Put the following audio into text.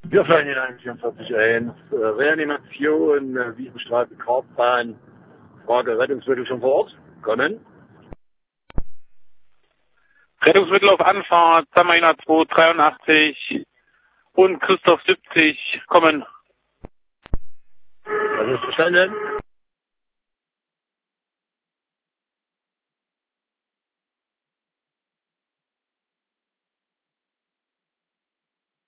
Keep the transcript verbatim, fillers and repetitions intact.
Wir fallen in eins vierundvierzig ein. Äh, Reanimation, äh, Wiesenstraße, Kartbahn. Frage, Rettungsmittel schon vor Ort? Kommen. Rettungsmittel auf Anfahrt, Samarina zwei dreiundachtzig und Christoph siebzig kommen. Das ist verstanden.